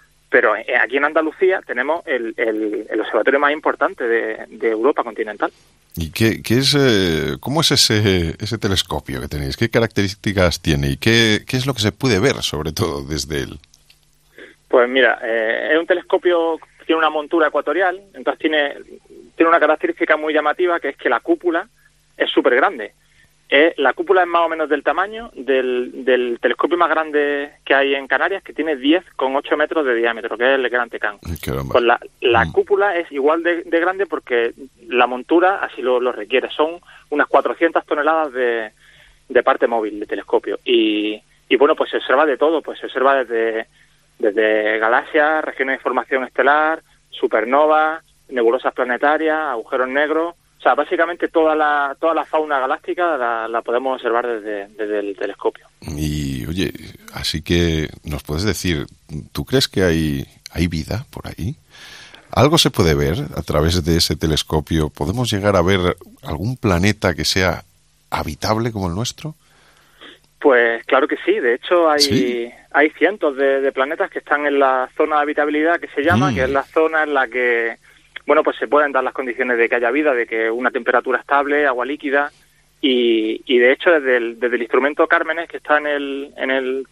aquí en Andalucía tenemos el observatorio más importante de Europa continental. ¿Y cómo es ese telescopio que tenéis? ¿Qué características tiene y qué es lo que se puede ver, sobre todo, desde él? Pues mira, es un telescopio que tiene una montura ecuatorial, entonces tiene una característica muy llamativa, que es que la cúpula es súper grande. La cúpula es más o menos del tamaño del telescopio más grande que hay en Canarias, que tiene 10,8 metros de diámetro, que es el Gran Tecán. Pues la cúpula es igual de grande porque la montura así lo requiere. Son unas 400 toneladas de parte móvil de telescopio. Y bueno, pues se observa de todo, pues se observa desde galaxias, regiones de formación estelar, supernovas, nebulosas planetarias, agujeros negros. O sea, básicamente toda la fauna galáctica la podemos observar desde el telescopio. Y, oye, así que nos puedes decir, ¿tú crees que hay vida por ahí? ¿Algo se puede ver a través de ese telescopio? ¿Podemos llegar a ver algún planeta que sea habitable como el nuestro? Pues claro que sí. De hecho, hay cientos de planetas que están en la zona de habitabilidad, que se llama, que es la zona en la que, bueno, pues se pueden dar las condiciones de que haya vida, de que una temperatura estable, agua líquida, y de hecho desde el instrumento Cármenes, que está en el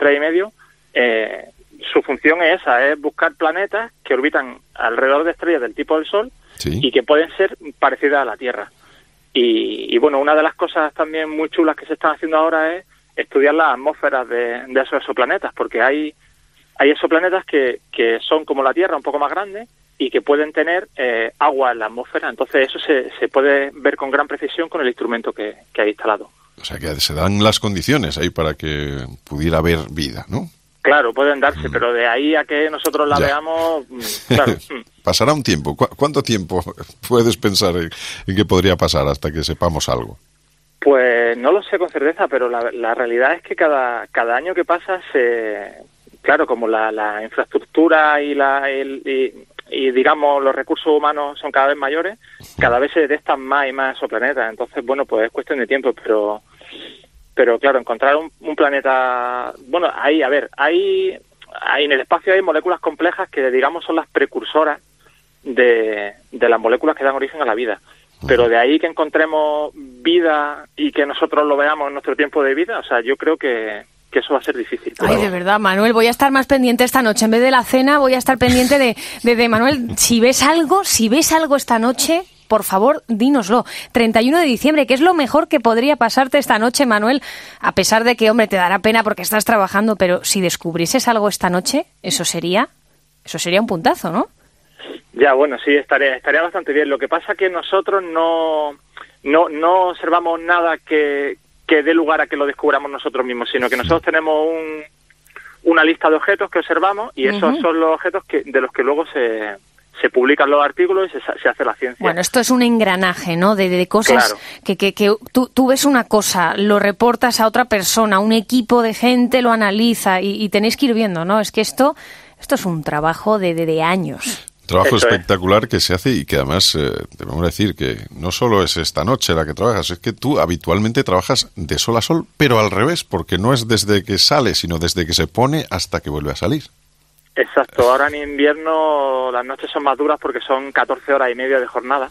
3,5, su función es esa, es buscar planetas que orbitan alrededor de estrellas del tipo del Sol y que pueden ser parecidas a la Tierra. Y bueno, una de las cosas también muy chulas que se están haciendo ahora es estudiar las atmósferas de esos exoplanetas, porque hay exoplanetas que son como la Tierra, un poco más grandes, y que pueden tener agua en la atmósfera. Entonces eso se puede ver con gran precisión con el instrumento que hay instalado. O sea, que se dan las condiciones ahí para que pudiera haber vida, ¿no? Claro, pueden darse, pero de ahí a que nosotros la veamos, claro. Pasará un tiempo. ¿Cuánto tiempo puedes pensar en que podría pasar hasta que sepamos algo? Pues no lo sé con certeza, pero la realidad es que cada año que pasa claro, como la infraestructura y digamos los recursos humanos son cada vez mayores, cada vez se detectan más y más exoplanetas. Entonces, bueno, pues es cuestión de tiempo, pero claro, encontrar un planeta, bueno, hay en el espacio hay moléculas complejas que digamos son las precursoras de las moléculas que dan origen a la vida. Pero de ahí que encontremos vida y que nosotros lo veamos en nuestro tiempo de vida, o sea, yo creo que eso va a ser difícil. Ay, de verdad, Manuel, voy a estar más pendiente esta noche. En vez de la cena, voy a estar pendiente de Manuel, si ves algo esta noche, por favor, dínoslo. 31 de diciembre, ¿qué es lo mejor que podría pasarte esta noche, Manuel? A pesar de que, hombre, te dará pena porque estás trabajando, pero si descubrieses algo esta noche, eso sería un puntazo, ¿no? Ya, bueno, sí, estaría bastante bien. Lo que pasa es que nosotros no observamos nada que dé lugar a que lo descubramos nosotros mismos, sino que nosotros tenemos una lista de objetos que observamos y esos son los objetos de los que luego se publican los artículos y se hace la ciencia. Bueno, esto es un engranaje, ¿no? De cosas que tú ves una cosa, lo reportas a otra persona, un equipo de gente lo analiza y tenéis que ir viendo, ¿no? Es que esto es un trabajo de años. Trabajo espectacular que se hace y que además debemos decir que no solo es esta noche la que trabajas, es que tú habitualmente trabajas de sol a sol, pero al revés, porque no es desde que sale, sino desde que se pone hasta que vuelve a salir. Exacto, ahora en invierno las noches son más duras porque son 14 horas y media de jornada.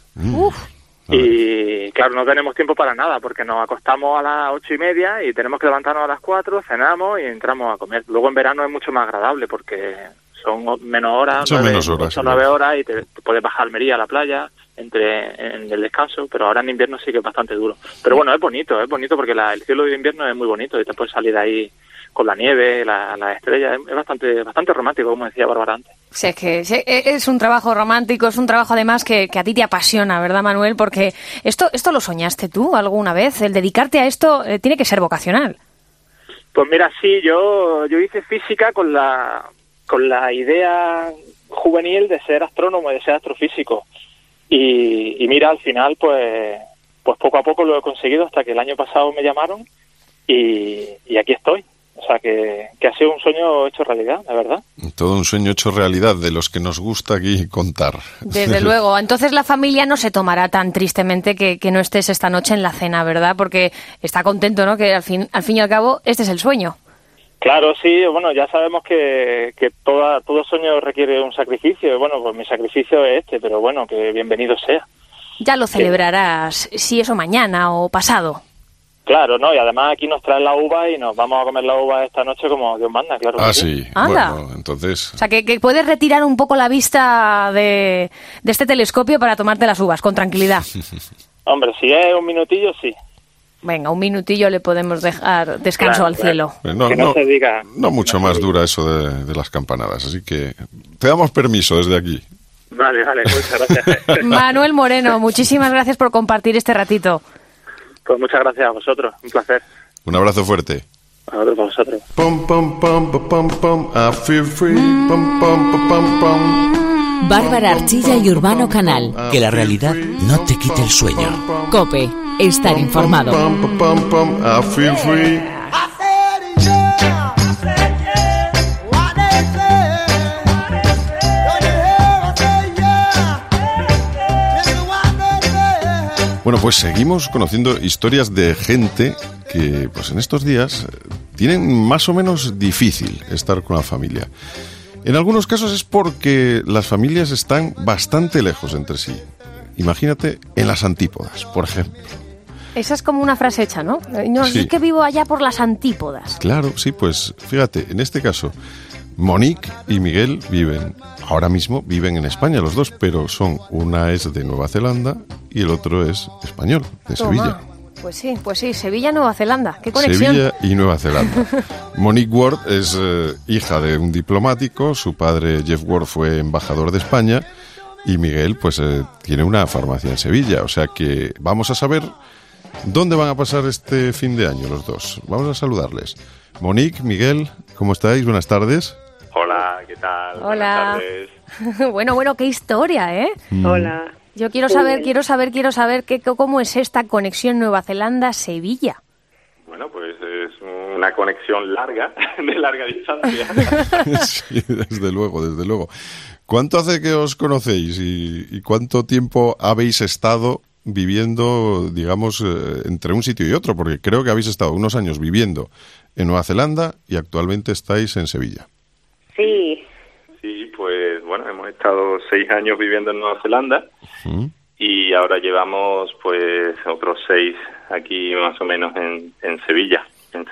Y claro, no tenemos tiempo para nada porque nos acostamos a las 8:30 y tenemos que levantarnos a las 4, cenamos y entramos a comer. Luego en verano es mucho más agradable porque son menos horas, 9 horas y te puedes bajar a Almería, a la playa, en el descanso, pero ahora en invierno sí que es bastante duro. Pero bueno, es bonito porque el cielo de invierno es muy bonito y te puedes salir ahí con la nieve, las estrellas, es bastante romántico, como decía Bárbara antes. Sí, es que es un trabajo romántico, es un trabajo además que a ti te apasiona, ¿verdad, Manuel? Porque esto lo soñaste tú alguna vez, el dedicarte a esto tiene que ser vocacional. Pues mira, sí, yo hice física con la idea juvenil de ser astrónomo y de ser astrofísico. Y mira, al final, pues poco a poco lo he conseguido hasta que el año pasado me llamaron y aquí estoy. O sea, que ha sido un sueño hecho realidad, la verdad. Todo un sueño hecho realidad, de los que nos gusta aquí contar. Desde luego. Entonces la familia no se tomará tan tristemente que no estés esta noche en la cena, ¿verdad? Porque está contento, ¿no? Que al fin y al cabo este es el sueño. Claro, sí. Bueno, ya sabemos que todo sueño requiere un sacrificio. Bueno, pues mi sacrificio es pero bueno, que bienvenido sea. Ya lo celebrarás, si eso mañana o pasado. Claro, ¿no? Y además aquí nos traen la uva y nos vamos a comer la uva esta noche como Dios manda, claro. Ah, que sí. Anda. Bueno, entonces... O sea, que puedes retirar un poco la vista de este telescopio para tomarte las uvas con tranquilidad. Hombre, si es un minutillo, sí. Venga, un minutillo le podemos dejar descanso al cielo. No mucho más dura eso de las campanadas, así que te damos permiso desde aquí. Vale, muchas gracias. Manuel Moreno, muchísimas gracias por compartir este ratito. Pues muchas gracias a vosotros, un placer. Un abrazo fuerte. Ahora para vosotros. Pum, pum, pum, pum, pum, pum, I feel free. Pum, pum, pum, pum, pum. Bárbara Archilla y Urbano Canal. Que la realidad no te quite el sueño. COPE. Estar informado. Pum, pum, pum, pum, I feel free. Bueno, pues seguimos conociendo historias de gente que, pues en estos días, tienen más o menos difícil estar con la familia. En algunos casos es porque las familias están bastante lejos entre sí. Imagínate en las antípodas, por ejemplo. Esa es como una frase hecha, ¿no? No, Sí. es que vivo allá por las antípodas. Claro, sí, pues fíjate, en este caso, Monique y Miguel ahora mismo viven en España los dos, pero una es de Nueva Zelanda y el otro es español, de Toma. Sevilla. Pues sí, Sevilla, Nueva Zelanda. ¿Qué conexión? Sevilla y Nueva Zelanda. Monique Ward es hija de un diplomático, su padre Jeff Ward fue embajador de España y Miguel pues tiene una farmacia en Sevilla, o sea que vamos a saber dónde van a pasar este fin de año los dos. Vamos a saludarles. Monique, Miguel, ¿cómo estáis? Buenas tardes. Hola, ¿qué tal? Hola. Buenas tardes. Bueno, qué historia, ¿eh? Hola. Yo quiero saber cómo es esta conexión Nueva Zelanda-Sevilla. Bueno, pues es una conexión larga, de larga distancia. Sí, desde luego. ¿Cuánto hace que os conocéis y cuánto tiempo habéis estado viviendo, digamos, entre un sitio y otro? Porque creo que habéis estado unos años viviendo en Nueva Zelanda y actualmente estáis en Sevilla. Sí. Sí, pues bueno, hemos estado 6 años viviendo en Nueva Zelanda y ahora llevamos pues otros 6 aquí más o menos en Sevilla.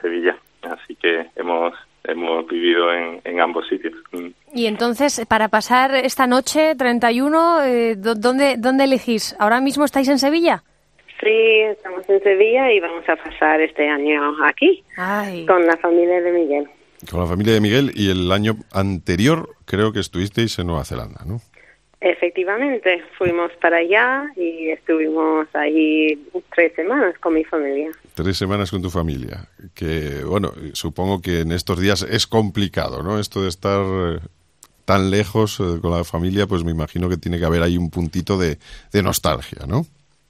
Así que hemos vivido en ambos sitios. Y entonces, para pasar esta noche, 31, ¿dónde elegís? ¿Ahora mismo estáis en Sevilla? Sí, estamos en Sevilla y vamos a pasar este año aquí, con la familia de Miguel. Con la familia de Miguel, y el año anterior creo que estuvisteis en Nueva Zelanda, ¿no? Efectivamente, fuimos para allá y estuvimos ahí 3 semanas con mi familia. 3 semanas con tu familia, que bueno, supongo que en estos días es complicado, ¿no? Esto de estar tan lejos con la familia, pues me imagino que tiene que haber ahí un puntito de nostalgia, ¿no?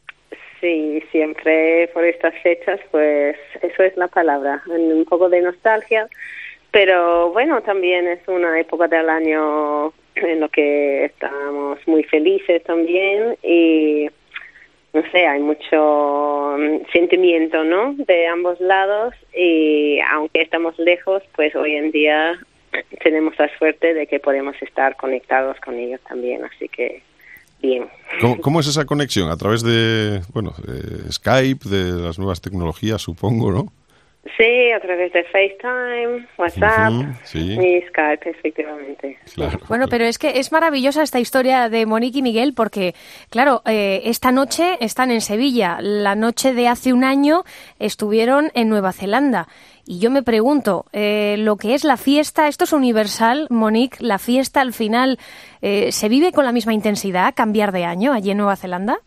Sí, siempre por estas fechas, pues eso es la palabra, un poco de nostalgia, pero bueno, también es una época del año en lo que estamos muy felices también y no sé, hay mucho sentimiento, ¿no?, de ambos lados, y aunque estamos lejos, pues hoy en día tenemos la suerte de que podemos estar conectados con ellos también, así que bien. ¿Cómo es esa conexión? A través de, de Skype, de las nuevas tecnologías, supongo, ¿no? Sí, a través de FaceTime, WhatsApp sí. y Skype, efectivamente. Claro. Bueno, pero es que es maravillosa esta historia de Monique y Miguel porque, claro, esta noche están en Sevilla. La noche de hace un año estuvieron en Nueva Zelanda. Y yo me pregunto, lo que es la fiesta, ¿esto es universal, Monique? ¿La fiesta al final se vive con la misma intensidad, cambiar de año allí en Nueva Zelanda?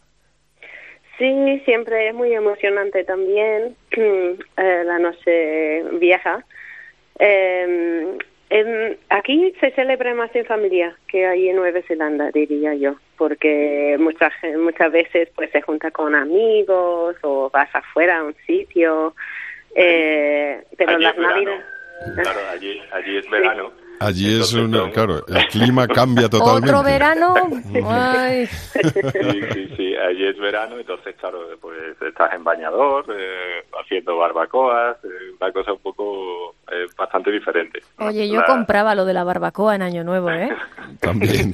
Sí, siempre es muy emocionante también la noche vieja. Aquí se celebra más en familia que ahí en Nueva Zelanda, diría yo, porque muchas veces pues se junta con amigos o vas afuera a un sitio, pero allí las es verano. Navidades... Claro, allí es verano. Allí es claro, el clima cambia totalmente. ¿Otro verano? Ay. Sí, allí es verano, entonces, claro, pues estás en bañador, haciendo barbacoas, una cosa un poco bastante diferente. Oye, yo compraba lo de la barbacoa en Año Nuevo, ¿eh? También.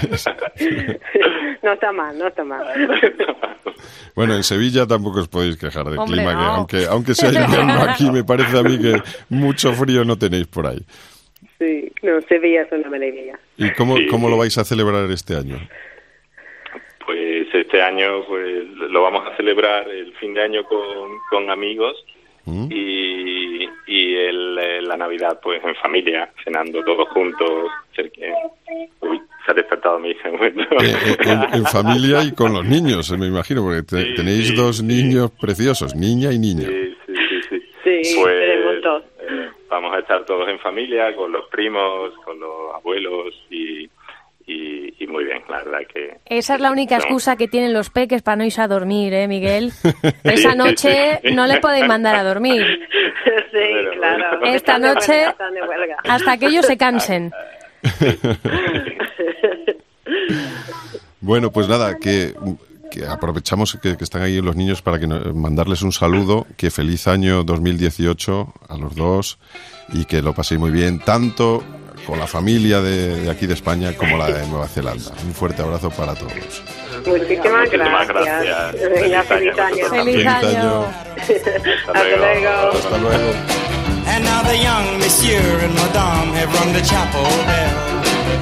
No está mal. Bueno, en Sevilla tampoco os podéis quejar del Hombre, clima, no. que aunque sea invierno aquí, me parece a mí que mucho frío no tenéis por ahí. Sí, no, Sevilla es una maravilla. ¿Y cómo lo vais a celebrar este año? Pues este año pues lo vamos a celebrar el fin de año con amigos y la Navidad pues en familia, cenando todos juntos. Uy, se ha despertado mi hija. En familia y con los niños, me imagino, porque tenéis dos niños preciosos, niña y niño. Sí, pues tenemos dos. Vamos a estar todos en familia, con los primos, con los abuelos y muy bien, la verdad que... Esa es la única excusa que tienen los peques para no irse a dormir, ¿eh, Miguel? Esa noche no les podéis mandar a dormir. Sí, claro. Esta noche, hasta que ellos se cansen. Bueno, pues nada, que aprovechamos que están ahí los niños para mandarles un saludo, que feliz año 2018 a los dos y que lo paséis muy bien, tanto con la familia de aquí de España como la de Nueva Zelanda. Un fuerte abrazo para todos. Muchísimas gracias. Venga, feliz año. Feliz año. Hasta luego. Hasta luego. And now the young monsieur and madame have rung the chapel bell.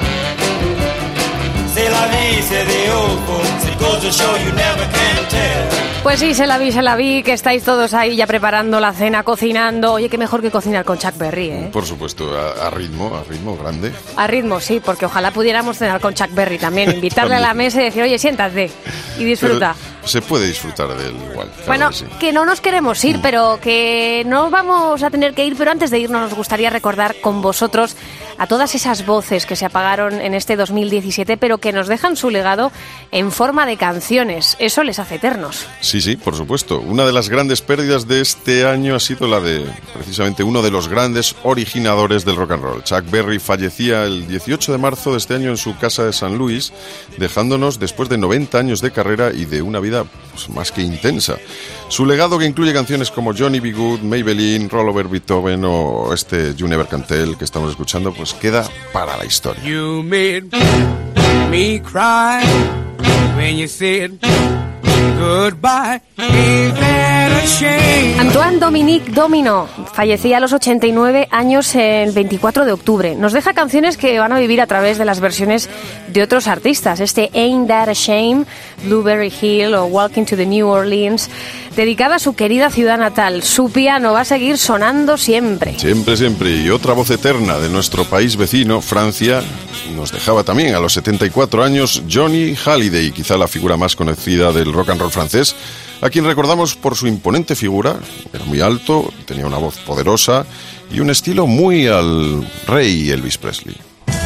C'est la vie, c'est the old folks. It goes to show you never can tell. Pues sí, se la vi, que estáis todos ahí ya preparando la cena, cocinando. Oye, qué mejor que cocinar con Chuck Berry, ¿eh? Por supuesto, a ritmo grande. A ritmo, sí, porque ojalá pudiéramos cenar con Chuck Berry también. Invitarle a la mesa y decir, oye, siéntate y disfruta. Pero se puede disfrutar de él igual. Claro, bueno, que sí. Que no nos queremos ir, pero que no vamos a tener que ir. Pero antes de irnos nos gustaría recordar con vosotros a todas esas voces que se apagaron en este 2017, pero que nos dejan su legado en forma de canciones. Eso les hace eternos. Sí, por supuesto. Una de las grandes pérdidas de este año ha sido la de, precisamente, uno de los grandes originadores del rock and roll. Chuck Berry fallecía el 18 de marzo de este año en su casa de San Luis, dejándonos después de 90 años de carrera y de una vida pues, más que intensa. Su legado, que incluye canciones como Johnny B. Good, Maybelline, Roll Over Beethoven o You Never Can Tell que estamos escuchando, pues queda para la historia. You made me cry when you said goodbye. Ain't that a shame? Antoine Dominique Domino fallecía a los 89 años el 24 de octubre. Nos deja canciones que van a vivir a través de las versiones de otros artistas. Este Ain't That a Shame, Blueberry Hill o Walking to the New Orleans, dedicada a su querida ciudad natal. Su piano va a seguir sonando siempre. Siempre. Y otra voz eterna de nuestro país vecino, Francia, nos dejaba también a los 74 años Johnny Hallyday, quizá la figura más conocida del rock and roll francés, a quien recordamos por su imponente figura. Era muy alto, tenía una voz poderosa y un estilo muy al rey Elvis Presley.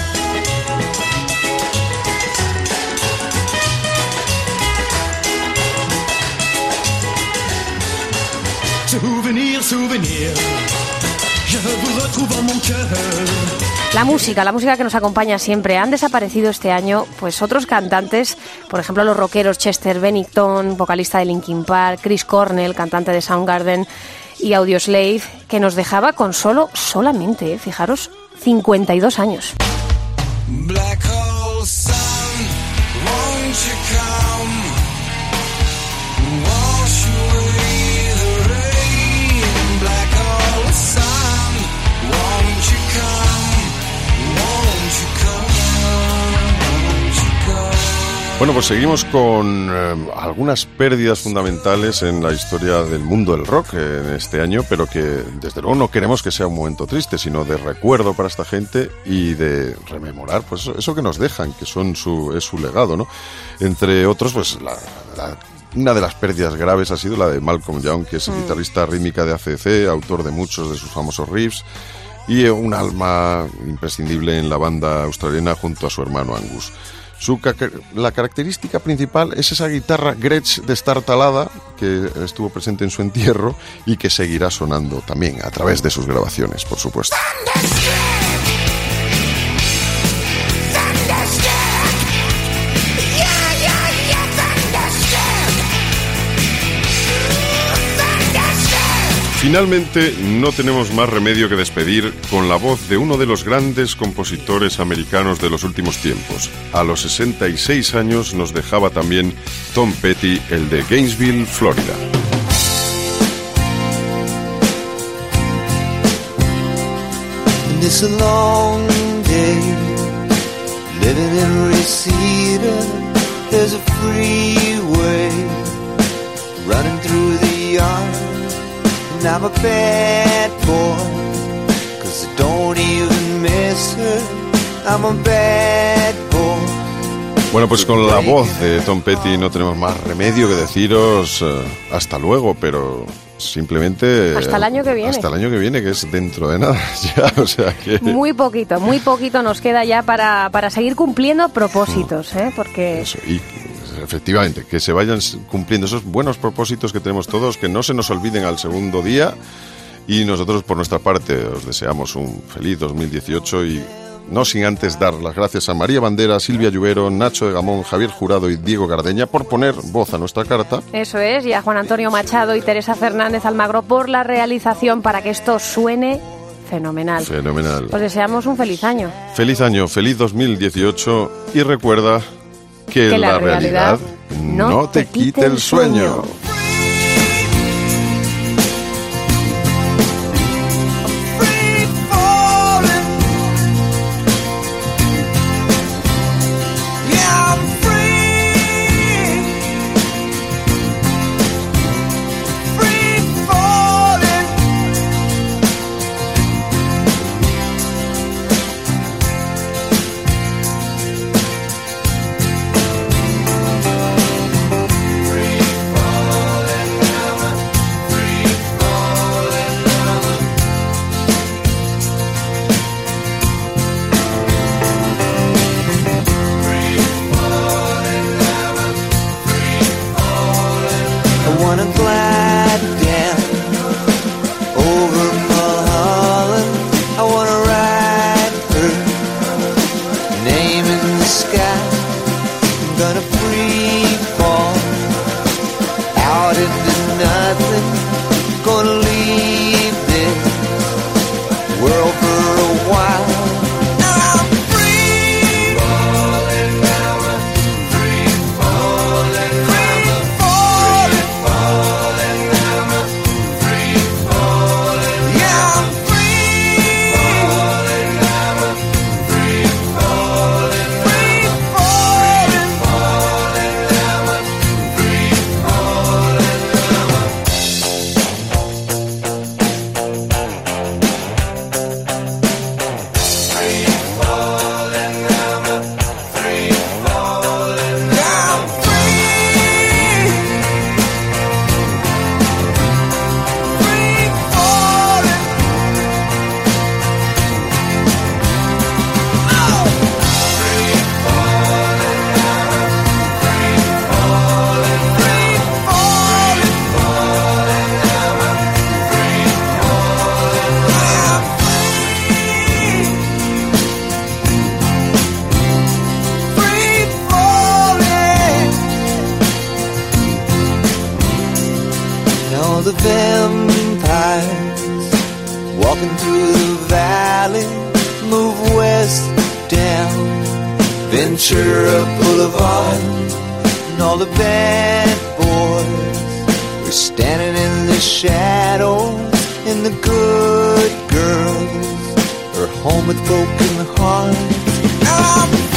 Souvenir, souvenir, je vous retrouve en mon cœur. La música que nos acompaña siempre. Han desaparecido este año pues otros cantantes, por ejemplo los rockeros Chester Bennington, vocalista de Linkin Park, Chris Cornell, cantante de Soundgarden y Audioslave, que nos dejaba con solamente, fijaros, 52 años. Black hole sun, won't you come? Wash away the rain. Black hole sun, won't you come? Won't you come? Won't you come? Bueno, pues seguimos con algunas pérdidas fundamentales en la historia del mundo del rock en este año, pero que desde luego no queremos que sea un momento triste, sino de recuerdo para esta gente y de rememorar pues eso que nos dejan, que es su legado, ¿no? Entre otros, pues una de las pérdidas graves ha sido la de Malcolm Young, que es el guitarrista rítmica de AC/DC, autor de muchos de sus famosos riffs y un alma imprescindible en la banda australiana junto a su hermano Angus. La característica principal es esa guitarra Gretsch destartalada que estuvo presente en su entierro y que seguirá sonando también a través de sus grabaciones, por supuesto. Finalmente, no tenemos más remedio que despedir con la voz de uno de los grandes compositores americanos de los últimos tiempos. A los 66 años nos dejaba también Tom Petty, el de Gainesville, Florida. It's a long day, living in Reseda. There's a freeway running through the yard, and I'm a bad boy, 'cause I don't even miss her. I'm a bad boy. Bueno, pues con la voz de Tom Petty no tenemos más remedio que deciros hasta luego, pero simplemente hasta el año que viene. Hasta el año que viene, que es dentro de nada ya, o sea que muy poquito nos queda ya para seguir cumpliendo propósitos, porque eso, y efectivamente que se vayan cumpliendo esos buenos propósitos que tenemos todos, que no se nos olviden al segundo día, y nosotros por nuestra parte os deseamos un feliz 2018 y no sin antes dar las gracias a María Bandera, Silvia Lluvero, Nacho de Gamón, Javier Jurado y Diego Gardeña por poner voz a nuestra carta. Eso es, y a Juan Antonio Machado y Teresa Fernández Almagro por la realización para que esto suene fenomenal. Fenomenal. Os deseamos un feliz año. Feliz año, feliz 2018 y recuerda que la realidad no te quite el sueño. The vampires walking through the valley move west down Ventura Boulevard, and all the bad boys are standing in the shadows, and the good girls are home with broken hearts.